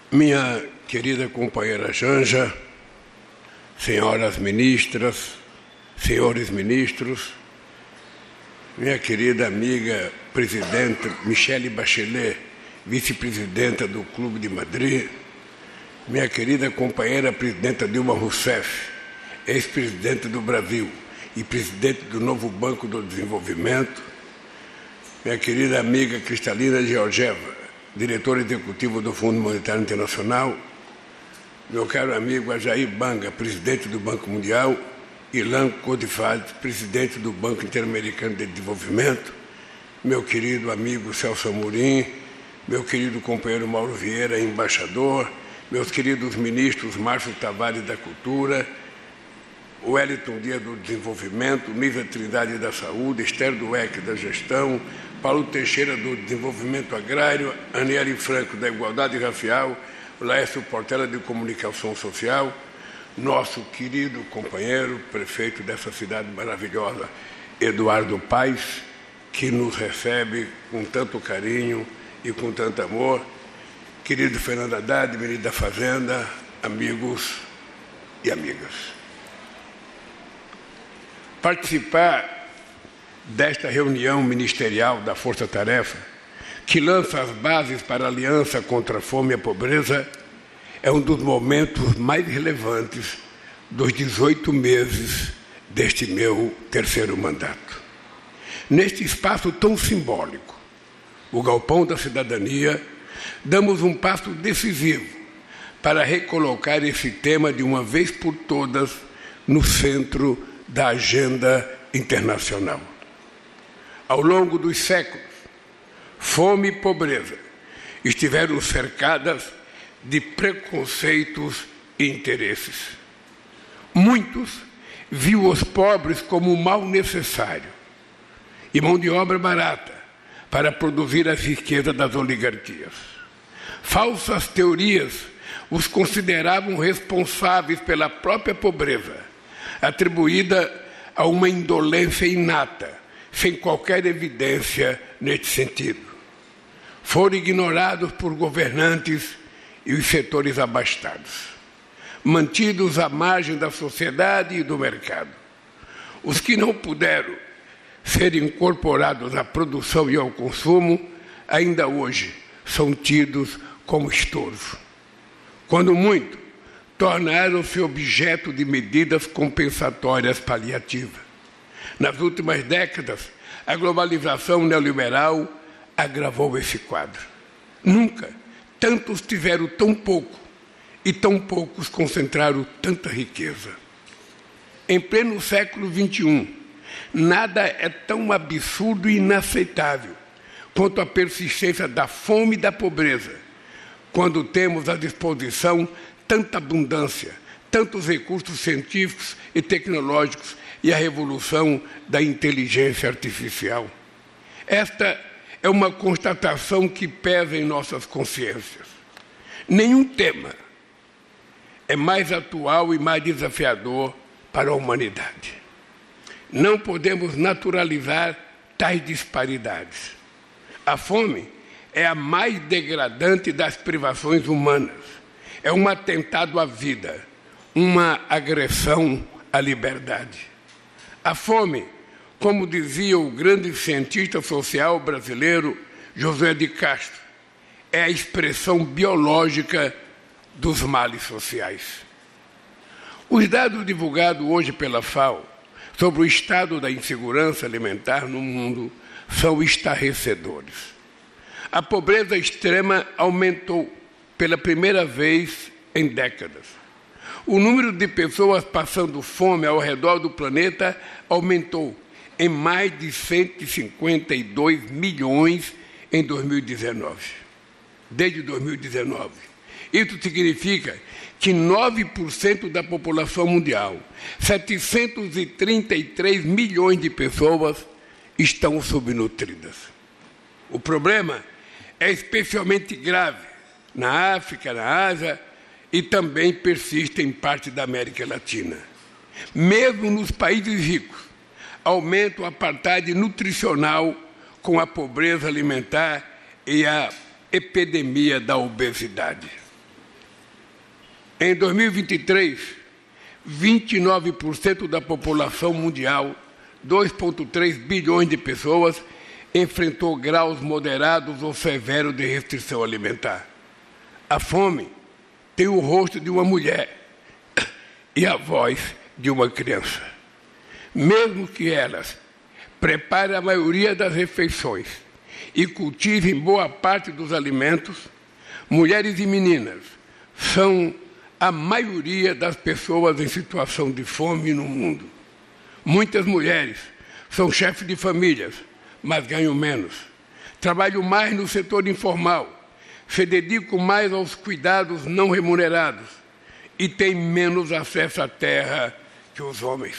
Minha querida companheira Janja, senhoras ministras, senhores ministros, minha querida amiga presidenta Michelle Bachelet, vice-presidenta do Clube de Madrid, minha querida companheira presidenta Dilma Rousseff, ex-presidente do Brasil e presidente do novo Banco do Desenvolvimento, minha querida amiga Cristalina Georgieva, diretor executivo do Fundo Monetário Internacional, meu caro amigo Ajair Banga, presidente do Banco Mundial, Ilan Codifad, presidente do Banco Interamericano de Desenvolvimento, meu querido amigo Celso Amorim, meu querido companheiro Mauro Vieira, embaixador, meus queridos ministros Márcio Tavares da Cultura, Wellington Dias do Desenvolvimento, Nízia Trindade da Saúde, Esther Dueck da Gestão, Paulo Teixeira do Desenvolvimento Agrário, Aniele Franco da Igualdade Racial, Laércio Portela de Comunicação Social, nosso querido companheiro, prefeito dessa cidade maravilhosa, Eduardo Paes, que nos recebe com tanto carinho e com tanto amor, querido Fernando Haddad, ministro da Fazenda, amigos e amigas. Participar desta reunião ministerial da Força Tarefa, que lança as bases para a aliança contra a fome e a pobreza, é um dos momentos mais relevantes dos 18 meses deste meu terceiro mandato. Neste espaço tão simbólico, o Galpão da Cidadania, damos um passo decisivo para recolocar esse tema de uma vez por todas no centro da agenda internacional. Ao longo dos séculos, fome e pobreza estiveram cercadas de preconceitos e interesses. Muitos viam os pobres como um mal necessário e mão de obra barata para produzir as riquezas das oligarquias. Falsas teorias os consideravam responsáveis pela própria pobreza, atribuída a uma indolência inata, sem qualquer evidência neste sentido. Foram ignorados por governantes e os setores abastados, mantidos à margem da sociedade e do mercado. Os que não puderam ser incorporados à produção e ao consumo, ainda hoje são tidos como estorvo. Quando muito, tornaram-se objeto de medidas compensatórias paliativas. Nas últimas décadas, a globalização neoliberal agravou esse quadro. Nunca tantos tiveram tão pouco e tão poucos concentraram tanta riqueza. Em pleno século XXI, nada é tão absurdo e inaceitável quanto a persistência da fome e da pobreza, quando temos à disposição tanta abundância, tantos recursos científicos e tecnológicos e a revolução da inteligência artificial. Esta é uma constatação que pesa em nossas consciências. Nenhum tema é mais atual e mais desafiador para a humanidade. Não podemos naturalizar tais disparidades. A fome é a mais degradante das privações humanas. É um atentado à vida, uma agressão à liberdade. A fome, como dizia o grande cientista social brasileiro José de Castro, é a expressão biológica dos males sociais. Os dados divulgados hoje pela FAO sobre o estado da insegurança alimentar no mundo são estarrecedores. A pobreza extrema aumentou pela primeira vez em décadas. O número de pessoas passando fome ao redor do planeta aumentou em mais de 152 milhões em 2019. Desde 2019. Isso significa que 9% da população mundial, 733 milhões de pessoas, estão subnutridas. O problema é especialmente grave na África, na Ásia, e também persiste em parte da América Latina. Mesmo nos países ricos, aumenta o apartheid nutricional com a pobreza alimentar e a epidemia da obesidade. Em 2023, 29% da população mundial, 2,3 bilhões de pessoas, enfrentou graus moderados ou severos de restrição alimentar. A fome tem o rosto de uma mulher e a voz de uma criança. Mesmo que elas preparem a maioria das refeições e cultivem boa parte dos alimentos, mulheres e meninas são a maioria das pessoas em situação de fome no mundo. Muitas mulheres são chefes de famílias, mas ganham menos. Trabalham mais no setor informal, se dedicam mais aos cuidados não remunerados e têm menos acesso à terra que os homens.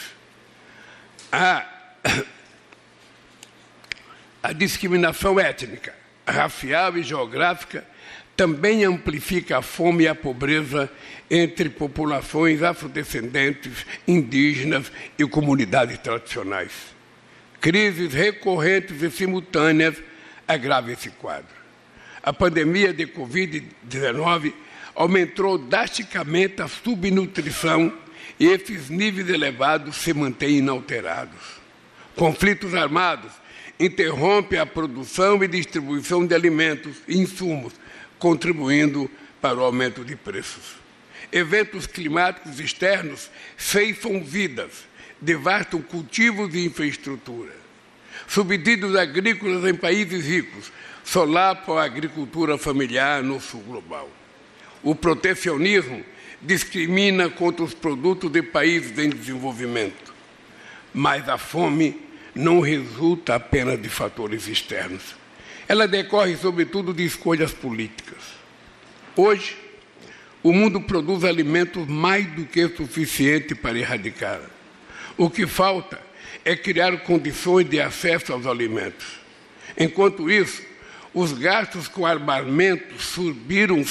A discriminação étnica, racial e geográfica também amplifica a fome e a pobreza entre populações afrodescendentes, indígenas e comunidades tradicionais. Crises recorrentes e simultâneas agravam esse quadro. A pandemia de Covid-19 aumentou drasticamente a subnutrição e esses níveis elevados se mantêm inalterados. Conflitos armados interrompem a produção e distribuição de alimentos e insumos, contribuindo para o aumento de preços. Eventos climáticos externos ceifam vidas, devastam cultivos e infraestrutura. Subsídios agrícolas em países ricos solapam a agricultura familiar no sul global. O protecionismo discrimina contra os produtos de países em desenvolvimento. Mas a fome não resulta apenas de fatores externos. Ela decorre, sobretudo, de escolhas políticas. Hoje, o mundo produz alimentos mais do que suficiente para erradicá-la. O que falta é criar condições de acesso aos alimentos. Enquanto isso, os gastos com armamento subiram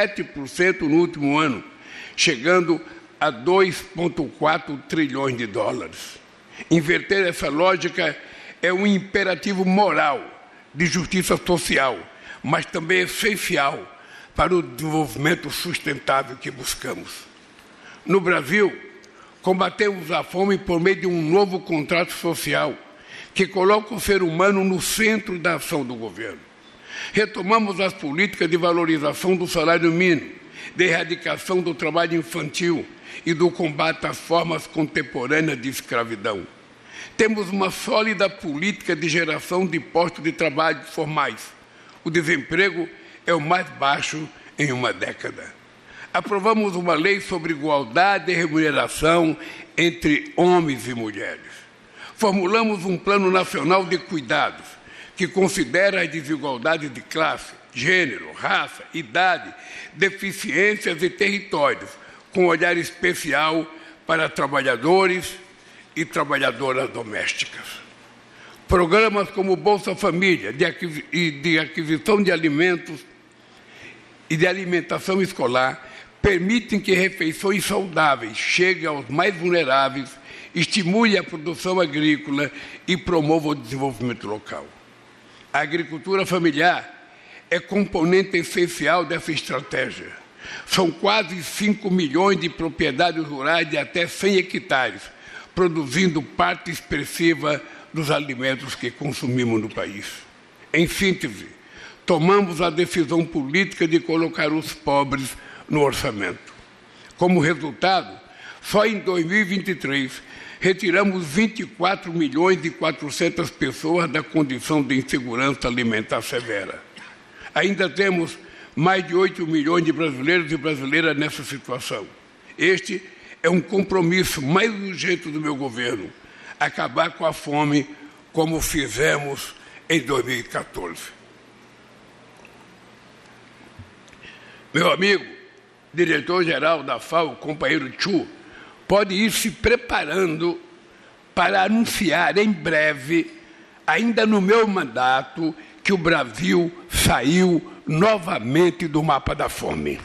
7% no último ano, chegando a 2,4 trilhões de dólares. Inverter essa lógica é um imperativo moral de justiça social, mas também essencial para o desenvolvimento sustentável que buscamos. No Brasil, combatemos a fome por meio de um novo contrato social que coloca o ser humano no centro da ação do governo. Retomamos as políticas de valorização do salário mínimo, de erradicação do trabalho infantil e do combate às formas contemporâneas de escravidão. Temos uma sólida política de geração de postos de trabalho formais. O desemprego é o mais baixo em uma década. Aprovamos uma lei sobre igualdade e remuneração entre homens e mulheres. Formulamos um plano nacional de cuidados que considera as desigualdades de classe, gênero, raça, idade, deficiências e territórios, com olhar especial para trabalhadores e trabalhadoras domésticas. Programas como Bolsa Família de aquisição de alimentos e de alimentação escolar permitem que refeições saudáveis cheguem aos mais vulneráveis, estimule a produção agrícola e promova o desenvolvimento local. A agricultura familiar é componente essencial dessa estratégia. São quase 5 milhões de propriedades rurais de até 100 hectares, produzindo parte expressiva dos alimentos que consumimos no país. Em síntese, tomamos a decisão política de colocar os pobres no orçamento. Como resultado, só em 2023, retiramos 24 milhões e 400 pessoas da condição de insegurança alimentar severa. Ainda temos mais de 8 milhões de brasileiros e brasileiras nessa situação. Este é um compromisso mais urgente do meu governo, acabar com a fome como fizemos em 2014. Meu amigo, diretor-geral da FAO, companheiro Chu, pode ir se preparando para anunciar em breve, ainda no meu mandato, que o Brasil saiu novamente do mapa da fome.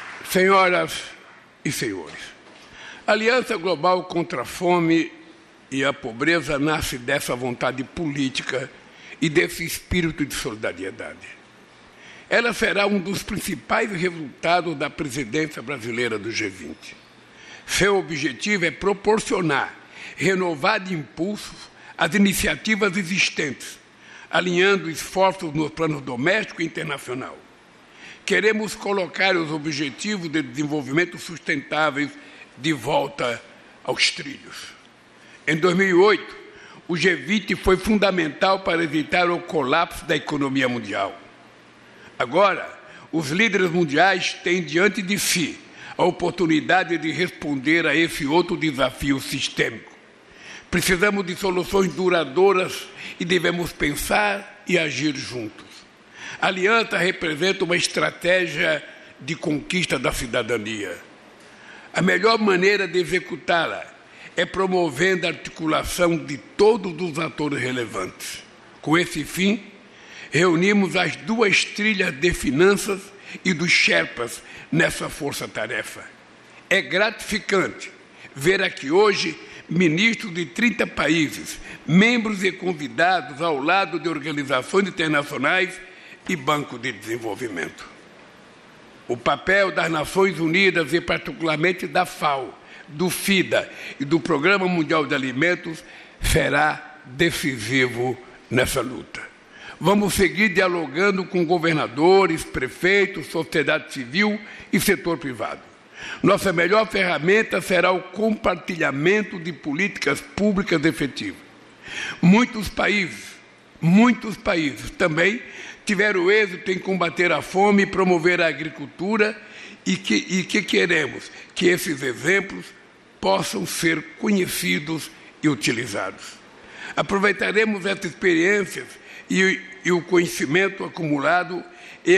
Senhoras e senhores, a Aliança Global contra a Fome e a pobreza nasce dessa vontade política e desse espírito de solidariedade. Ela será um dos principais resultados da presidência brasileira do G20. Seu objetivo é proporcionar renovado impulso às iniciativas existentes, alinhando esforços nos planos doméstico e internacional. Queremos colocar os objetivos de desenvolvimento sustentáveis de volta aos trilhos. Em 2008, o G20 foi fundamental para evitar o colapso da economia mundial. Agora, os líderes mundiais têm diante de si a oportunidade de responder a esse outro desafio sistêmico. Precisamos de soluções duradouras e devemos pensar e agir juntos. A aliança representa uma estratégia de conquista da cidadania. A melhor maneira de executá-la é promovendo a articulação de todos os atores relevantes. Com esse fim, reunimos as duas trilhas de finanças e dos Sherpas nessa força-tarefa. É gratificante ver aqui hoje ministros de 30 países, membros e convidados ao lado de organizações internacionais e Banco de Desenvolvimento. O papel das Nações Unidas e particularmente da FAO, do FIDA e do Programa Mundial de Alimentos será decisivo nessa luta. Vamos seguir dialogando com governadores, prefeitos, sociedade civil e setor privado. Nossa melhor ferramenta será o compartilhamento de políticas públicas efetivas. Muitos países também tiveram êxito em combater a fome e promover a agricultura e que queremos que esses exemplos possam ser conhecidos e utilizados. Aproveitaremos essas experiências e o conhecimento acumulado e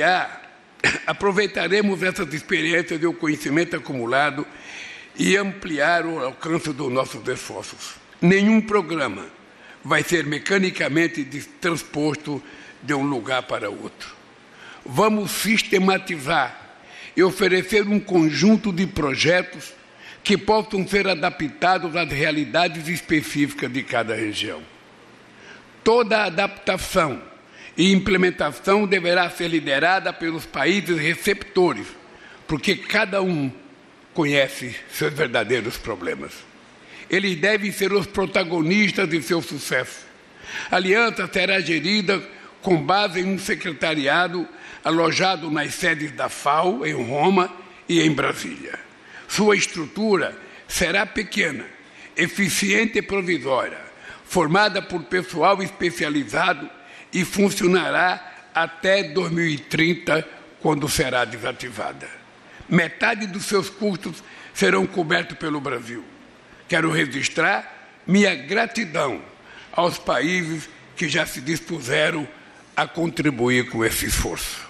aproveitaremos essas experiências e o conhecimento acumulado e ampliar o alcance dos nossos esforços. Nenhum programa vai ser mecanicamente transposto de um lugar para outro. Vamos sistematizar e oferecer um conjunto de projetos que possam ser adaptados às realidades específicas de cada região. Toda adaptação e implementação deverá ser liderada pelos países receptores, porque cada um conhece seus verdadeiros problemas. Eles devem ser os protagonistas de seu sucesso. A aliança será gerida com base em um secretariado alojado nas sedes da FAO, em Roma e em Brasília. Sua estrutura será pequena, eficiente e provisória, formada por pessoal especializado e funcionará até 2030, quando será desativada. Metade dos seus custos serão cobertos pelo Brasil. Quero registrar minha gratidão aos países que já se dispuseram a contribuir com esse esforço.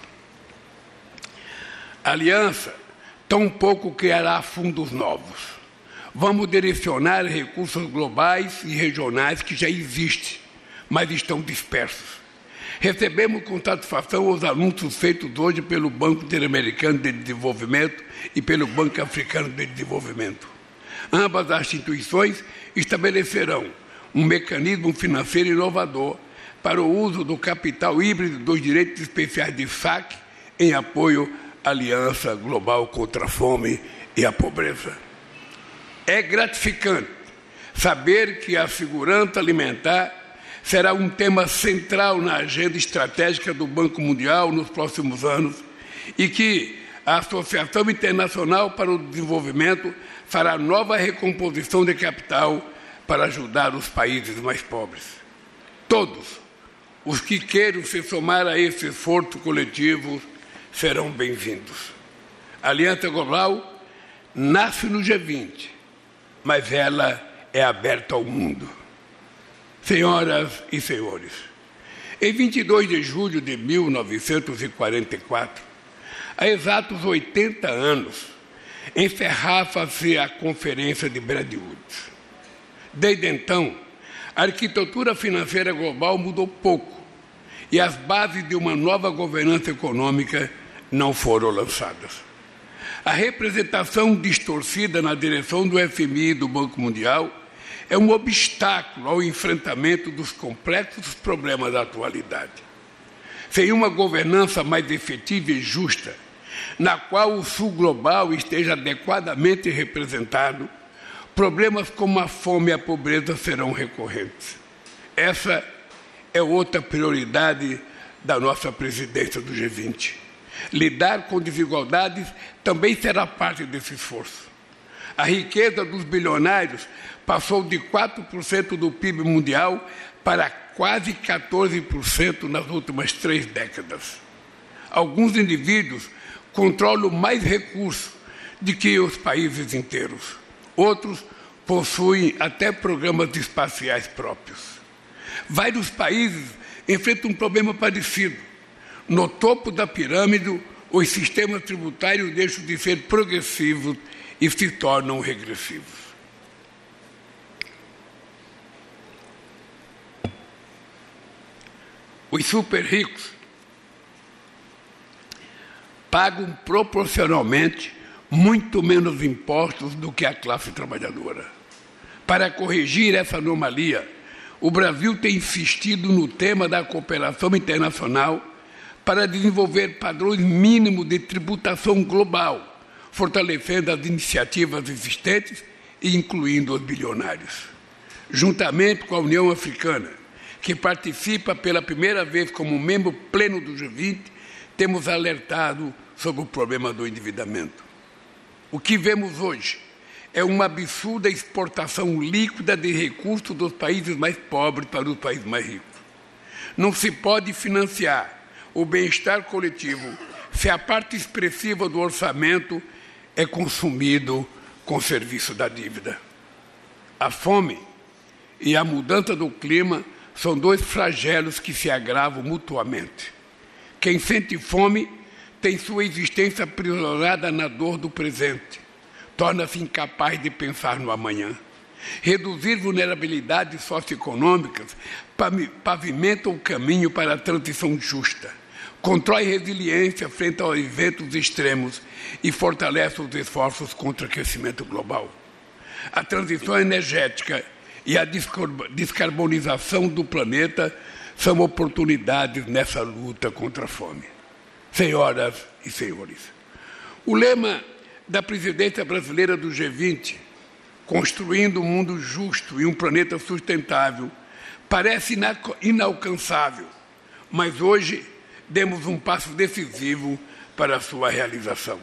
A aliança tampouco criará fundos novos. Vamos direcionar recursos globais e regionais que já existem, mas estão dispersos. Recebemos com satisfação os anúncios feitos hoje pelo Banco Interamericano de Desenvolvimento e pelo Banco Africano de Desenvolvimento. Ambas as instituições estabelecerão um mecanismo financeiro inovador para o uso do capital híbrido dos direitos especiais de saque em apoio à Aliança Global contra a Fome e a Pobreza. É gratificante saber que a segurança alimentar será um tema central na agenda estratégica do Banco Mundial nos próximos anos e que a Associação Internacional para o Desenvolvimento fará nova recomposição de capital para ajudar os países mais pobres. Todos os que queiram se somar a esse esforço coletivo serão bem-vindos. A Aliança Global nasce no G20, mas ela é aberta ao mundo. Senhoras e senhores, em 22 de julho de 1944, há exatos 80 anos, encerrava-se a Conferência de Bretton Woods. Desde então, a arquitetura financeira global mudou pouco e as bases de uma nova governança econômica não foram lançadas. A representação distorcida na direção do FMI e do Banco Mundial é um obstáculo ao enfrentamento dos complexos problemas da atualidade. Sem uma governança mais efetiva e justa, na qual o Sul global esteja adequadamente representado, problemas como a fome e a pobreza serão recorrentes. Essa é outra prioridade da nossa presidência do G20. Lidar com desigualdades também será parte desse esforço. A riqueza dos bilionários passou de 4% do PIB mundial para quase 14% nas últimas 3 décadas. Alguns indivíduos controlam mais recursos do que os países inteiros. Outros possuem até programas espaciais próprios. Vários países enfrentam um problema parecido. No topo da pirâmide, os sistemas tributários deixam de ser progressivos e se tornam regressivos. Os super ricos pagam proporcionalmente muito menos impostos do que a classe trabalhadora. Para corrigir essa anomalia, o Brasil tem insistido no tema da cooperação internacional para desenvolver padrões mínimos de tributação global, fortalecendo as iniciativas existentes e incluindo os bilionários. Juntamente com a União Africana, que participa pela primeira vez como membro pleno do G20, temos alertado sobre o problema do endividamento. O que vemos hoje é uma absurda exportação líquida de recursos dos países mais pobres para os países mais ricos. Não se pode financiar o bem-estar coletivo se a parte expressiva do orçamento é consumido com o serviço da dívida. A fome e a mudança do clima são 2 flagelos que se agravam mutuamente. Quem sente fome tem sua existência aprisionada na dor do presente, torna-se incapaz de pensar no amanhã. Reduzir vulnerabilidades socioeconômicas pavimenta o caminho para a transição justa, constrói resiliência frente aos eventos extremos e fortalece os esforços contra o aquecimento global. A transição energética e a descarbonização do planeta são oportunidades nessa luta contra a fome. Senhoras e senhores, o lema da presidência brasileira do G20, construindo um mundo justo e um planeta sustentável, parece inalcançável, mas hoje demos um passo decisivo para a sua realização.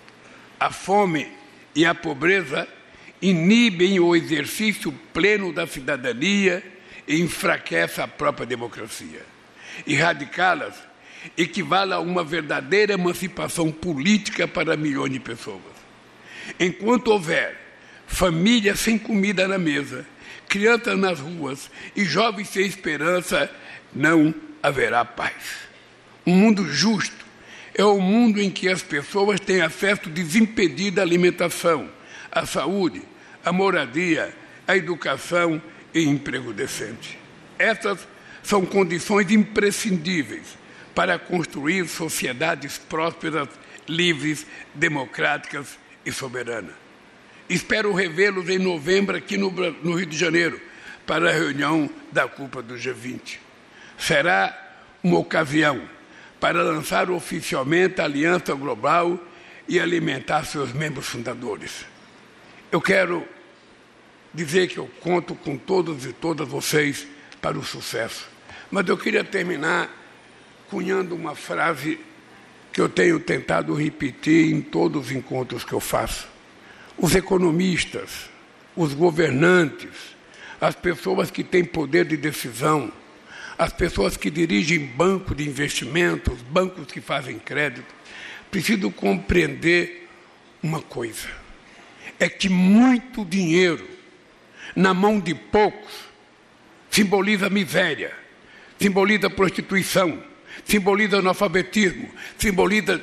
A fome e a pobreza inibem o exercício pleno da cidadania e enfraquecem a própria democracia. Erradicá-las equivale a uma verdadeira emancipação política para milhões de pessoas. Enquanto houver famílias sem comida na mesa, crianças nas ruas e jovens sem esperança, não haverá paz. Um mundo justo é o mundo em que as pessoas têm acesso desimpedido à alimentação, à saúde, à moradia, à educação e emprego decente. Essas são condições imprescindíveis para construir sociedades prósperas, livres, democráticas e soberanas. Espero revê-los em novembro aqui no Rio de Janeiro para a reunião da cúpula do G20. Será uma ocasião para lançar oficialmente a Aliança Global e alimentar seus membros fundadores. Eu quero dizer que eu conto com todos e todas vocês para o sucesso. Mas eu queria terminar cunhando uma frase que eu tenho tentado repetir em todos os encontros que eu faço. Os economistas, os governantes, as pessoas que têm poder de decisão, as pessoas que dirigem bancos de investimentos, bancos que fazem crédito, precisam compreender uma coisa: é que muito dinheiro na mão de poucos simboliza miséria, simboliza prostituição, simboliza analfabetismo, simboliza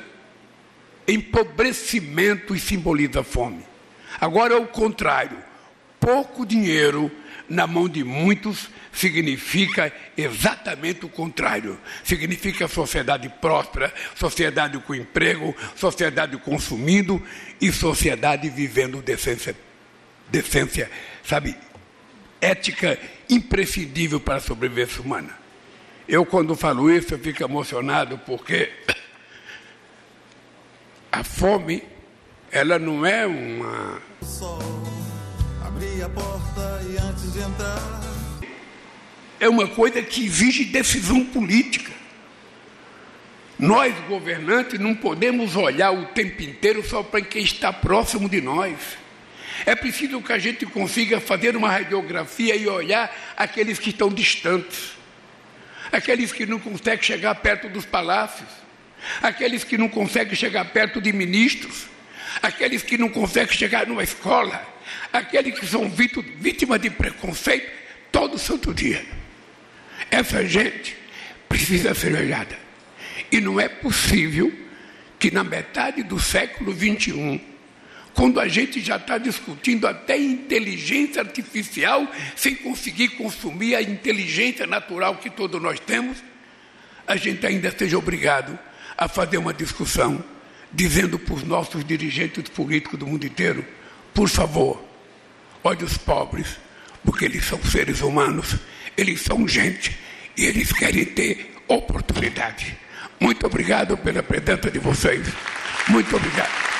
empobrecimento e simboliza fome. Agora é o contrário. Pouco dinheiro na mão de muitos significa exatamente o contrário. Significa sociedade próspera, sociedade com emprego, sociedade consumindo e sociedade vivendo decência, sabe? ética imprescindível para a sobrevivência humana. Eu, quando falo isso, eu fico emocionado porque a fome, ela não é uma... Abri a porta e antes de entrar... É uma coisa que exige decisão política. Nós, governantes, não podemos olhar o tempo inteiro só para quem está próximo de nós. É preciso que a gente consiga fazer uma radiografia e olhar aqueles que estão distantes, aqueles que não conseguem chegar perto dos palácios, aqueles que não conseguem chegar perto de ministros, aqueles que não conseguem chegar numa escola, aqueles que são vítimas de preconceito todo santo dia. Essa gente precisa ser olhada. E não é possível que na metade do século XXI, quando a gente já está discutindo até inteligência artificial sem conseguir consumir a inteligência natural que todos nós temos, a gente ainda seja obrigado a fazer uma discussão dizendo para os nossos dirigentes políticos do mundo inteiro, por favor, olhe os pobres, porque eles são seres humanos, eles são gente e eles querem ter oportunidade. Muito obrigado pela presença de vocês. Muito obrigado.